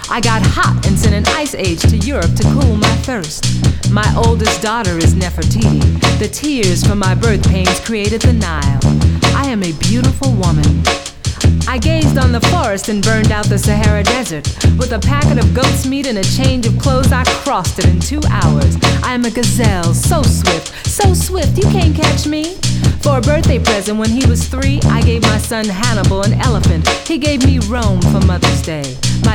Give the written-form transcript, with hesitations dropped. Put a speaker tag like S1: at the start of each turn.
S1: I got hot and sent an ice age to Europe to cool my thirst. My oldest daughter is Nefertiti. The tears from my birth pains created the Nile. I am a beautiful woman. I gazed on the forest and burned out the Sahara Desert. With a packet of goat's meat and a change of clothes, I crossed it in 2 hours. I am a gazelle, so swift, you can't catch me. For a birthday present when he was 3, I gave my son Hannibal an elephant. He gave me Rome for Mother's Day. My